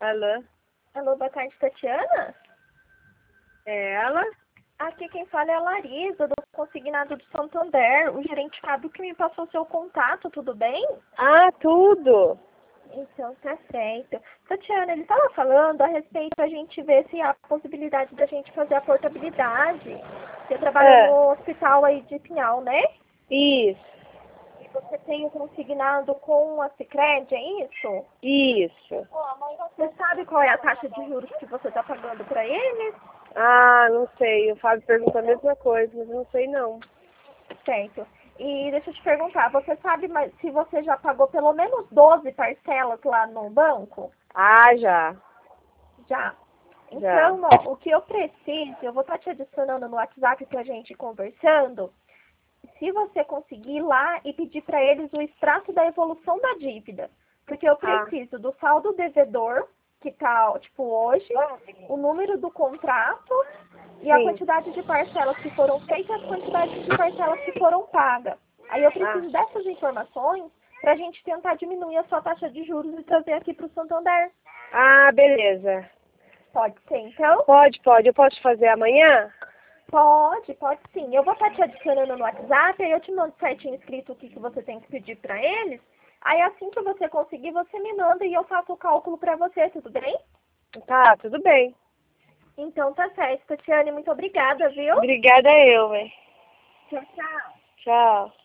Alô? Alô, boa tarde, Tatiana? É ela? Aqui quem fala é a Larisa, do Consignado do Santander. O gerente Fábio que me passou seu contato, tudo bem? Ah, tudo. Então, tá certo. Tatiana, ele estava falando a respeito a gente ver se há a possibilidade da gente fazer a portabilidade. Você trabalha É, no hospital aí de Pinhal, né? isso, E você tem o consignado com a Sicredi, é isso? isso. Você sabe qual é a taxa de juros que você está pagando para eles? Ah, não sei. O Fábio perguntou a mesma coisa, mas eu não sei não. Certo. E deixa eu te perguntar, você sabe se você já pagou pelo menos 12 parcelas lá no banco? Ah, já. Já. Já. Então, ó, o que eu preciso, eu vou estar te adicionando no WhatsApp pra gente conversando. Se você conseguir ir lá e pedir para eles o extrato da evolução da dívida. Porque eu Ah, preciso do saldo devedor, que tá, tipo, hoje, o número do contrato e a sim. quantidade de parcelas que foram feitas e as quantidades de parcelas que foram pagas. Aí eu Ah, preciso dessas informações para a gente tentar diminuir a sua taxa de juros e trazer aqui para o Santander. ah, beleza. Pode ser, então? Pode, pode. Eu posso fazer amanhã? Pode sim. Eu vou estar te adicionando no WhatsApp, aí eu te mando certinho escrito o que você tem que pedir para eles. Aí assim que você conseguir, você me manda e eu faço o cálculo para você, tudo bem? Tá, tudo bem. Então tá certo, Tatiane, muito obrigada, viu? Obrigada eu, velho. Tchau, tchau. Tchau.